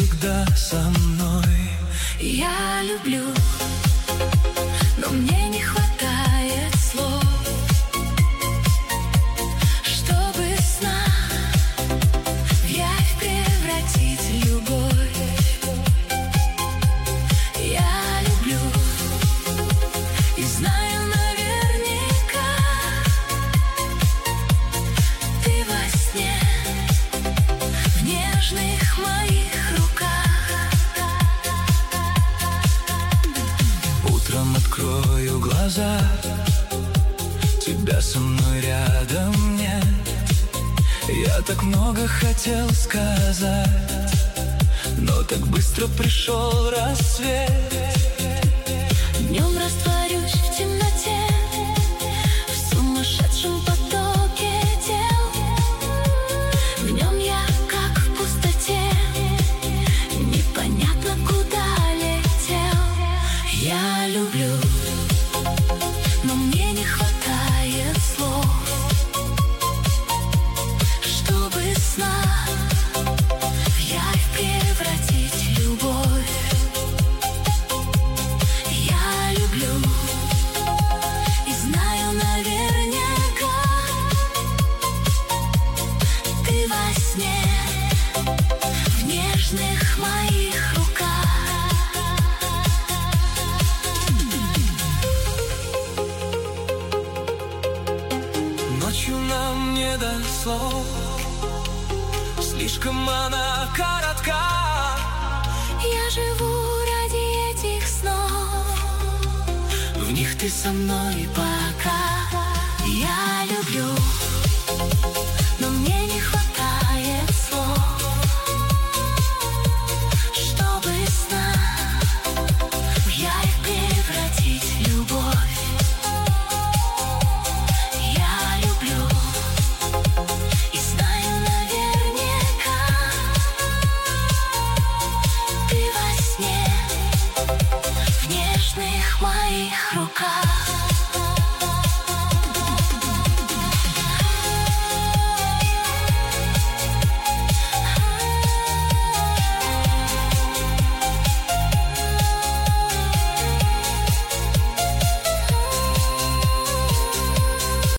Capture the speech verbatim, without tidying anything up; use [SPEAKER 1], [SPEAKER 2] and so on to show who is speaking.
[SPEAKER 1] всегда со мной.
[SPEAKER 2] Я люблю, но мне не хватает слов, чтобы сна в явь превратить любовь. Я люблю и знаю наверняка, ты во сне, в нежных моих руках.
[SPEAKER 1] Утром открою глаза, тебя со мной рядом нет. Я так много хотел сказать, но так быстро пришел рассвет.
[SPEAKER 2] Днем растворюсь в темноте, в сумасшедшем потоке дел. В нем я как в пустоте, непонятно куда летел. Я люблю, но мне не хватает слов, чтобы сна в явь превратить любовь. Я люблю и знаю наверняка, ты во сне, в нежных моих руках.
[SPEAKER 1] Ночью нам не до слов, слишком она коротка.
[SPEAKER 2] Я живу ради этих снов,
[SPEAKER 1] В них ты со мной
[SPEAKER 2] пока я